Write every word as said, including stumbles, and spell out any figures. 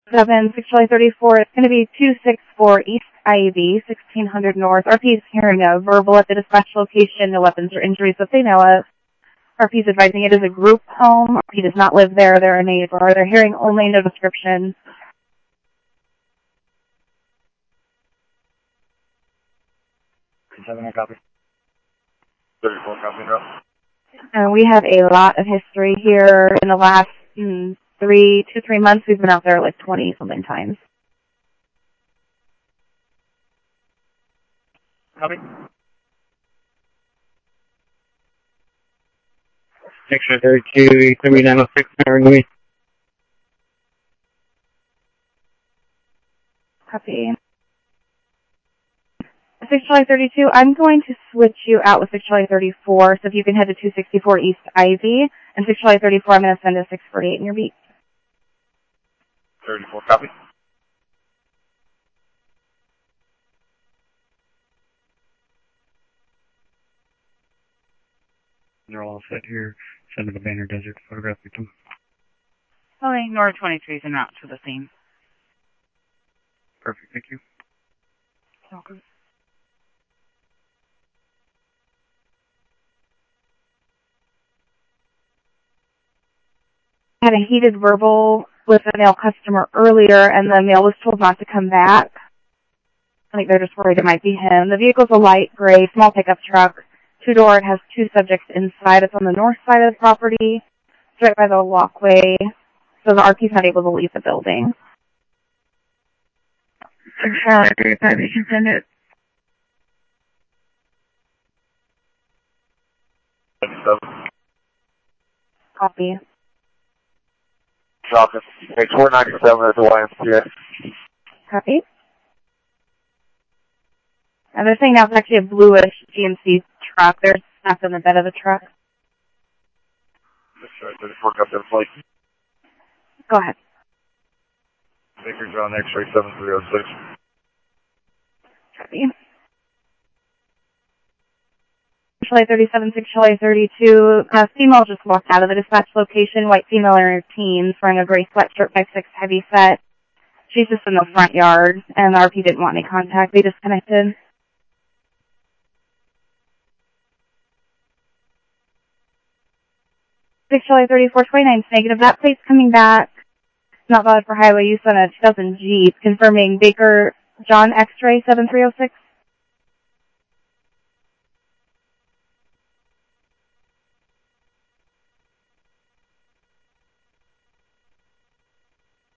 seven, six July thirty-four, it's going to be two six four East Ivy, sixteen hundred North. R P is hearing a verbal at the dispatch location, no weapons or injuries that they know of. R P is advising it is a group home. R P does not live there. They're a neighbor. They're hearing only, no description. seven, I copy. thirty-four, copy, drop. And we have a lot of history here. In the last mm, three, two, three months, we've been out there like twenty-something times. Copy. Section thirty-two, three nine oh six, Mary. Copy. six July thirty-two, I'm going to switch you out with six July thirty-four, so if you can head to two sixty-four East Ivy, and six July thirty-four, I'm going to send a six forty-eight in your beat. thirty-four, copy. They're all set here. Send to the Banner Desert photograph victim. Calling Nora twenty-three is en route to the scene. Perfect, thank you. Welcome. Had a heated verbal with a male customer earlier, and the male was told not to come back. I think they're just worried it might be him. The vehicle's a light gray, small pickup truck. Two-door, it has two subjects inside. It's on the north side of the property. It's right by the walkway, so the R P's not able to leave the building. six July thirty-five, you can send it. Copy. Falcon, page four ninety-seven at the Y M C A. Copy. And they're saying now it's actually a bluish G M C truck. There's stuff in the bed of the truck. thirty-four, got that flight. Go ahead. Baker John, X-ray seven three oh six. Copy. July thirty-seven, six July thirty-two. A female just walked out of the dispatch location. White female in her teens, wearing a gray sweatshirt by six heavy set. She's just in the front yard, and the R P didn't want any contact. They disconnected. six July thirty-four, twenty-nine negative. That plate's coming back. Not valid for highway use on a two thousand Jeep. Confirming Baker John X-ray seven three oh six.